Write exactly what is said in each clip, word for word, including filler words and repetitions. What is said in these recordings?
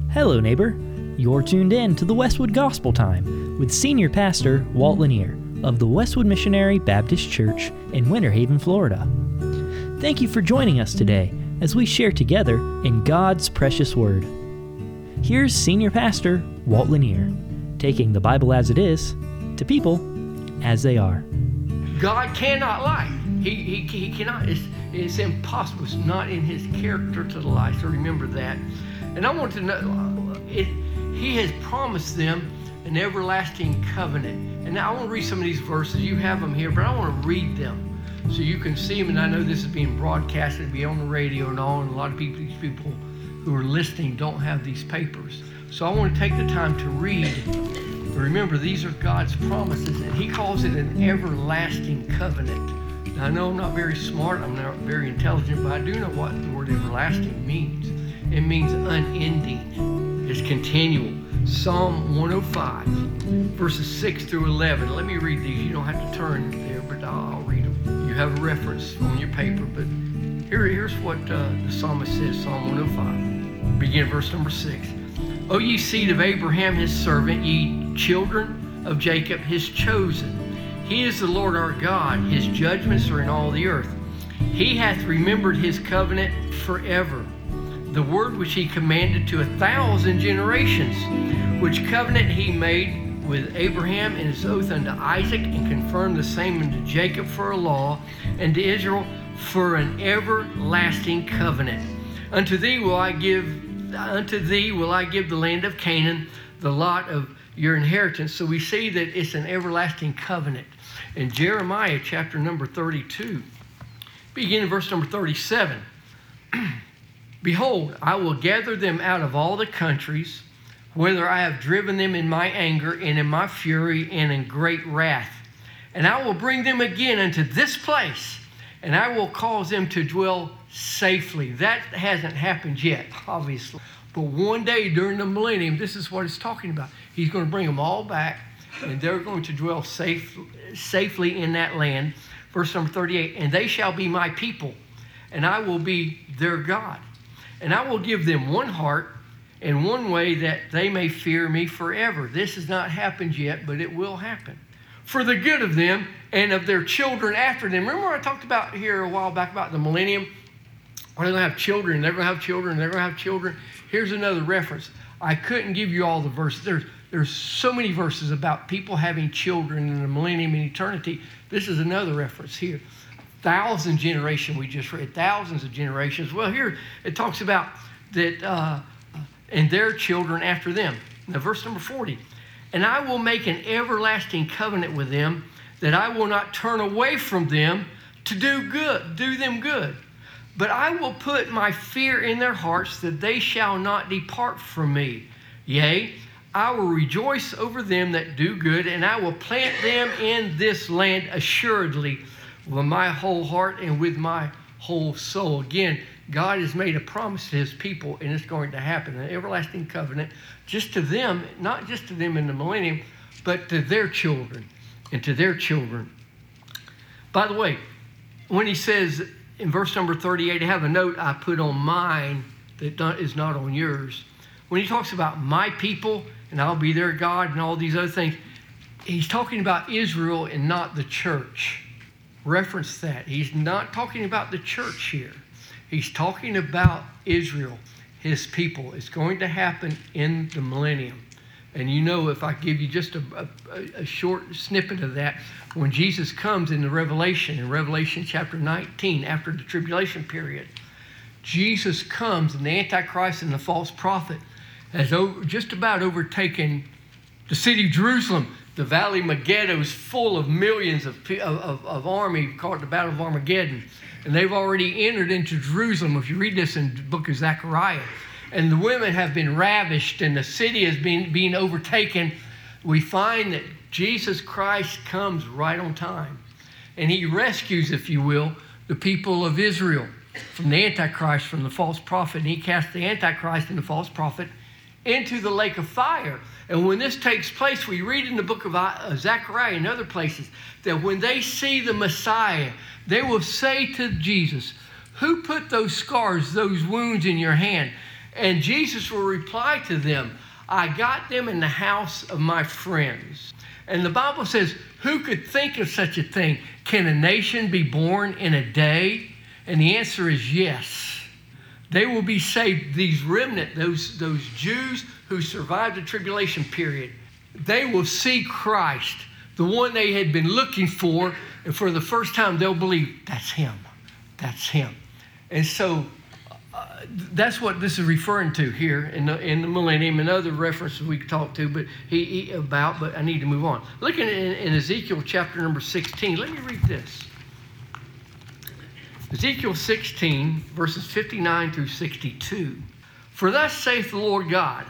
Hello, neighbor. You're tuned in to the Westwood Gospel Time with Senior Pastor Walt Lanier of the Westwood Missionary Baptist Church in Winter Haven, Florida. Thank you for joining us today as we share together in God's precious Word. Here's Senior Pastor Walt Lanier, taking the Bible as it is to people as they are. God cannot lie. He, he, he cannot. It's, it's impossible. It's not in His character to lie. So remember that. And I want to know, it, He has promised them an everlasting covenant. And now I want to read some of these verses. You have them here, but I want to read them so you can see them. And I know this is being broadcasted, it'll be on the radio and all. And a lot of people, these people who are listening don't have these papers. So I want to take the time to read. Remember, these are God's promises, and He calls it an everlasting covenant. Now, I know I'm not very smart, I'm not very intelligent, but I do know what the word everlasting means. It means unending. It's continual. Psalm one oh five, verses six through eleven. Let me read these. You don't have to turn there, but I'll read them. You have a reference on your paper, but here, here's what uh, the psalmist says, Psalm one oh five. Begin verse number six. O ye seed of Abraham, his servant, ye children of Jacob, his chosen. He is the Lord our God. His judgments are in all the earth. He hath remembered his covenant forever, the word which he commanded to a thousand generations, which covenant he made with Abraham and his oath unto Isaac, and confirmed the same unto Jacob for a law, and to Israel for an everlasting covenant. Unto thee will I give Unto thee will I give the land of Canaan, the lot of your inheritance. So we see that it's an everlasting covenant. In Jeremiah chapter number thirty-two, beginning in verse number thirty-seven, Behold, I will gather them out of all the countries, whither I have driven them in my anger and in my fury and in great wrath. And I will bring them again unto this place, and I will cause them to dwell safely. That hasn't happened yet, obviously. But one day during the millennium, this is what it's talking about. He's going to bring them all back, and they're going to dwell safe, safely in that land. Verse number thirty-eight, and they shall be my people, and I will be their God. And I will give them one heart and one way, that they may fear me forever. This has not happened yet, but it will happen. For the good of them and of their children after them. Remember I talked about here a while back about the millennium? They're going to have children, they're going to have children, they're going to have children. Here's another reference. I couldn't give you all the verses. There's, there's so many verses about people having children in the millennium and eternity. This is another reference here. Thousand generation we just read, thousands of generations. Well, here it talks about that, uh, and their children after them. Now, verse number forty. And I will make an everlasting covenant with them, that I will not turn away from them to do good, do them good. But I will put my fear in their hearts, that they shall not depart from me. Yea, I will rejoice over them that do good, and I will plant them in this land assuredly with my whole heart and with my whole soul. Again, God has made a promise to His people, and it's going to happen. An everlasting covenant, just to them, not just to them in the millennium, but to their children and to their children. By the way, when he says in verse number thirty-eight, I have a note I put on mine that is not on yours. When he talks about my people and I'll be their God and all these other things, he's talking about Israel and not the church. Reference that. He's not talking about the church here. He's talking about Israel, His people. It's going to happen in the millennium. And you know, if I give you just a, a, a short snippet of that, when Jesus comes in the Revelation, in Revelation chapter nineteen, after the tribulation period, Jesus comes, and the Antichrist and the false prophet has over, just about overtaken the city of Jerusalem. The Valley Megiddo is full of millions of, of, of army, called the Battle of Armageddon. And they've already entered into Jerusalem. If you read this in the book of Zechariah, and the women have been ravished, and the city has been being overtaken, we find that Jesus Christ comes right on time. And He rescues, if you will, the people of Israel from the Antichrist, from the false prophet. And He casts the Antichrist and the false prophet into the lake of fire. And when this takes place, we read in the book of Zechariah and other places that when they see the Messiah, they will say to Jesus, who put those scars, those wounds in your hand? And Jesus will reply to them, I got them in the house of my friends. And the Bible says, who could think of such a thing? Can a nation be born in a day? And the answer is yes. They will be saved. These remnant, those, those Jews who survived the tribulation period, they will see Christ, the one they had been looking for. And for the first time, they'll believe, that's him. That's him. And so uh, that's what this is referring to here in the, in the millennium, and other references we could talk to but he, he about, but I need to move on. Looking in, in Ezekiel chapter number sixteen, let me read this. Ezekiel sixteen, verses fifty-nine through sixty-two. For thus saith the Lord God,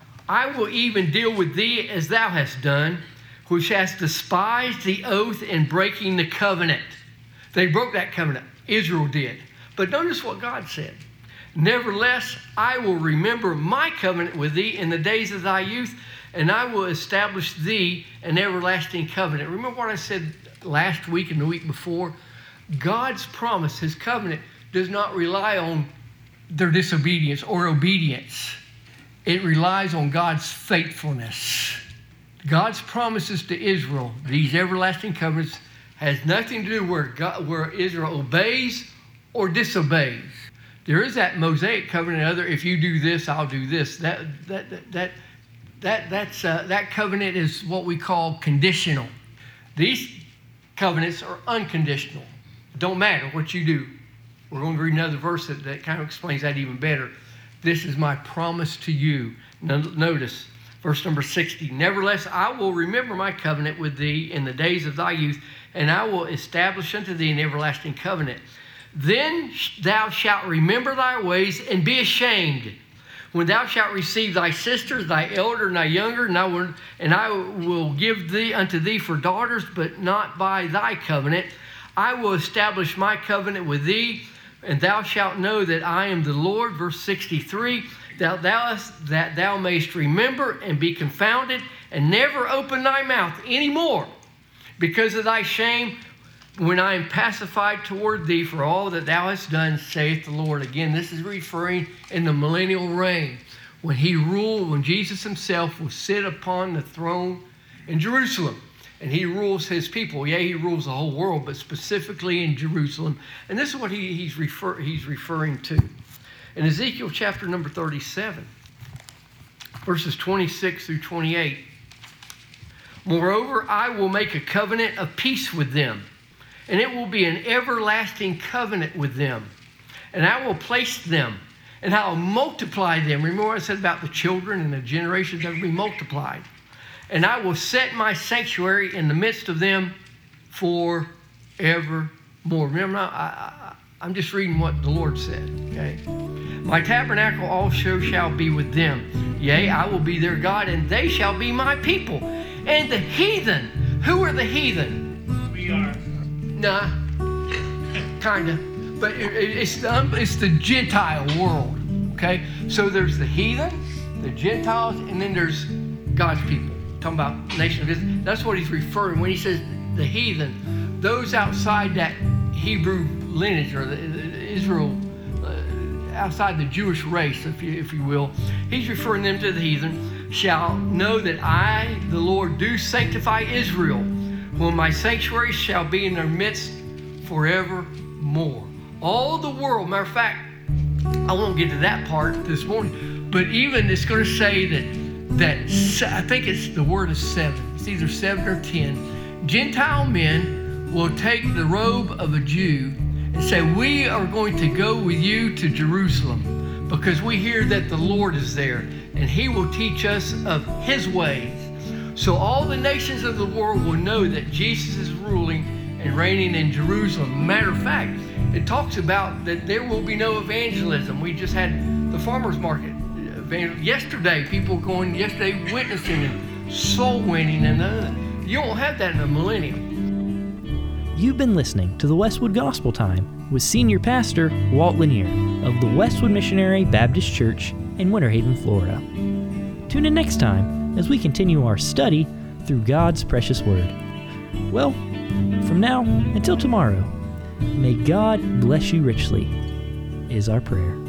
I will even deal with thee as thou hast done, which hast despised the oath in breaking the covenant. They broke that covenant. Israel did. But notice what God said. Nevertheless, I will remember my covenant with thee in the days of thy youth, and I will establish thee an everlasting covenant. Remember what I said last week and the week before? God's promise, his covenant, does not rely on their disobedience or obedience. It relies on God's faithfulness. God's promises to Israel, these everlasting covenants, has nothing to do where God, where Israel obeys or disobeys. There is that Mosaic covenant. Other, if you do this, I'll do this. That that that that that that's uh, that covenant is what we call conditional. These covenants are unconditional. It don't matter what you do. We're going to read another verse that, that kind of explains that even better. This is my promise to you. Notice verse number sixty. Nevertheless, I will remember my covenant with thee in the days of thy youth, and I will establish unto thee an everlasting covenant. Then thou shalt remember thy ways and be ashamed. When thou shalt receive thy sisters, thy elder and thy younger, and I will, and I will give thee unto thee for daughters, but not by thy covenant. I will establish my covenant with thee, and thou shalt know that I am the Lord. Verse sixty-three, that thou, that thou mayest remember and be confounded, and never open thy mouth any more because of thy shame, when I am pacified toward thee for all that thou hast done, saith the Lord. Again, this is referring in the millennial reign, when he ruled, when Jesus himself will sit upon the throne in Jerusalem, and he rules his people. Yeah, he rules the whole world, but specifically in Jerusalem. And this is what he, he's, refer, he's referring to. In Ezekiel chapter number thirty-seven, verses twenty-six through twenty-eight. Moreover, I will make a covenant of peace with them, and it will be an everlasting covenant with them. And I will place them, and I will multiply them. Remember what I said about the children and the generations that will be multiplied. And I will set my sanctuary in the midst of them forevermore. Remember, I, I, I'm just reading what the Lord said, okay? My tabernacle also shall be with them. Yea, I will be their God, and they shall be my people. And the heathen, who are the heathen? We are. Nah, kind of. But it, it, it's, the, it's the Gentile world, okay? So there's the heathen, the Gentiles, and then there's God's people. Talking about nation of Israel. That's what he's referring when he says the heathen. Those outside that Hebrew lineage, or the, the Israel, uh, outside the Jewish race, if you, if you will. He's referring them to the heathen. Shall know that I, the Lord, do sanctify Israel, when my sanctuary shall be in their midst forevermore. All the world, matter of fact, I won't get to that part this morning, but even it's going to say that that I think it's the word is seven. It's either seven or ten. Gentile men will take the robe of a Jew and say, we are going to go with you to Jerusalem because we hear that the Lord is there and he will teach us of his ways. So all the nations of the world will know that Jesus is ruling and reigning in Jerusalem. Matter of fact, it talks about that there will be no evangelism. We just had the farmer's market. Yesterday, people going yesterday witnessing and soul winning, and uh, you won't have that in a millennium. You've been listening to the Westwood Gospel Time with Senior Pastor Walt Lanier of the Westwood Missionary Baptist Church in Winter Haven, Florida. Tune in next time as we continue our study through God's precious Word. Well, from now until tomorrow, may God bless you richly, is our prayer.